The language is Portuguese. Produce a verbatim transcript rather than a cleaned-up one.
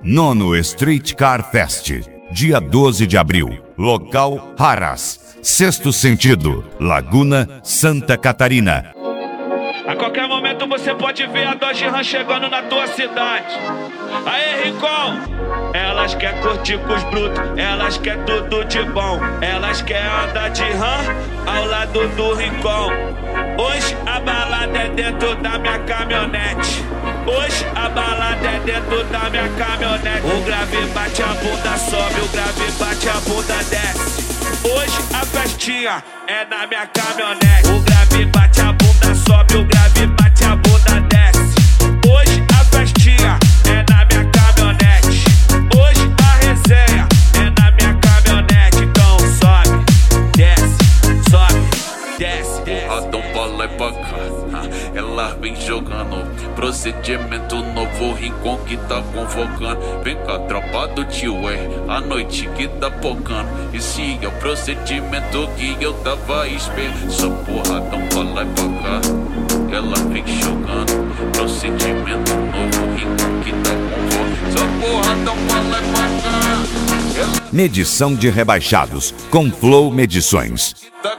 Nono Street Car Fest, dia doze de abril. Local Haras, Sexto Sentido, Laguna, Santa Catarina. A qualquer momento você pode ver a Dodge Ram chegando na tua cidade. Aê, Rincon! Elas quer curtir com os brutos, elas quer tudo de bom. Elas quer andar de Ram ao lado do Rincon. Hoje a balada é dentro da minha caminhonete. Hoje a balada é dentro da minha caminhonete. O grave bate a bunda, sobe, o grave bate a bunda, desce. Hoje a festinha é na minha caminhonete. O grave bate a bunda, sobe, o grave bate a bunda, desce. Hoje a festinha é na minha caminhonete. Hoje a resenha é na minha caminhonete. Então sobe, desce, sobe, desce, desce. Porradão pra lá e pra cá, ela vem jogando. Procedimento novo, Rincon que tá convocando. Vem cá, tropa do tio, é a noite que tá focando. Esse é o procedimento que eu tava esperando. Só porradão pra lá e pra cá, ela vem jogando. Procedimento novo, Rincon que tá convocando. Só porradão pra lá e pra cá. Medição de rebaixados com Flow Medições. Tá